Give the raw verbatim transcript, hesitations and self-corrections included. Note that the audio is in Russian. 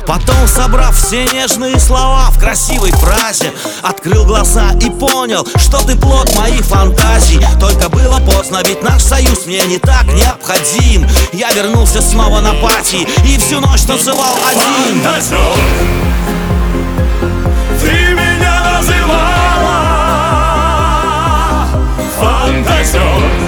Потом, собрав все нежные слова в красивой фразе, открыл глаза и понял, что ты плод моих фантазий. Только было поздно, ведь наш союз мне не так необходим. Я вернулся снова на пати и всю ночь танцевал один. Фантазер, ты меня называла фантазер.